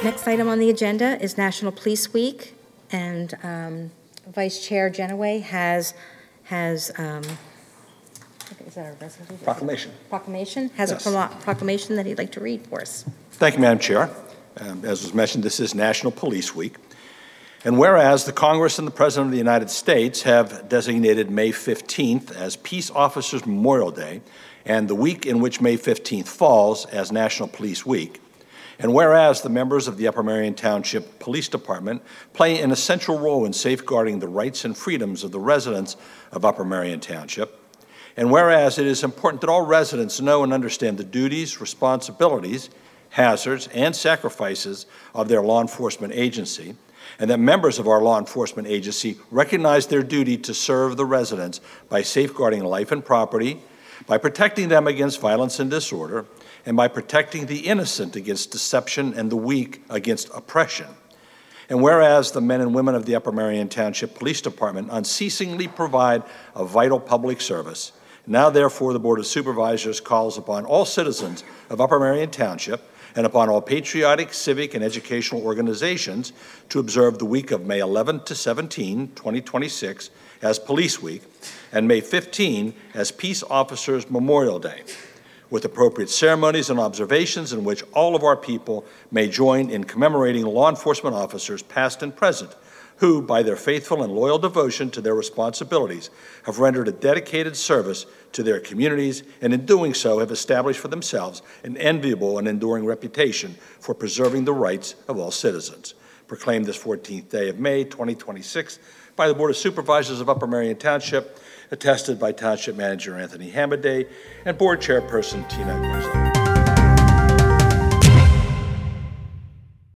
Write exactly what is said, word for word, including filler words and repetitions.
Next item on the agenda is National Police Week, and um, Vice Chair Genoway has, has, um, is that a resolution? Proclamation. Proclamation, has Yes. a pro- proclamation that he'd like to read for us. Thank you, Madam Chair. Um, as was mentioned, this is National Police Week. And whereas the Congress and the President of the United States have designated May fifteenth as Peace Officers Memorial Day, and the week in which May fifteenth falls as National Police Week, and whereas the members of the Upper Merion Township Police Department play an essential role in safeguarding the rights and freedoms of the residents of Upper Merion Township, and whereas it is important that all residents know and understand the duties, responsibilities, hazards, and sacrifices of their law enforcement agency, and that members of our law enforcement agency recognize their duty to serve the residents by safeguarding life and property, by protecting them against violence and disorder, and by protecting the innocent against deception and the weak against oppression. And whereas the men and women of the Upper Merion Township Police Department unceasingly provide a vital public service, now therefore the Board of Supervisors calls upon all citizens of Upper Merion Township and upon all patriotic, civic, and educational organizations to observe the week of May eleventh to seventeenth, twenty twenty-six as Police Week, and May fifteenth as Peace Officers Memorial Day, with appropriate ceremonies and observations in which all of our people may join in commemorating law enforcement officers past and present who, by their faithful and loyal devotion to their responsibilities, have rendered a dedicated service to their communities, and in doing so have established for themselves an enviable and enduring reputation for preserving the rights of all citizens. Proclaimed this fourteenth day of May, twenty twenty-six, by the Board of Supervisors of Upper Merion Township, attested by Township Manager Anthony Hamaday and Board Chairperson Tina Garza.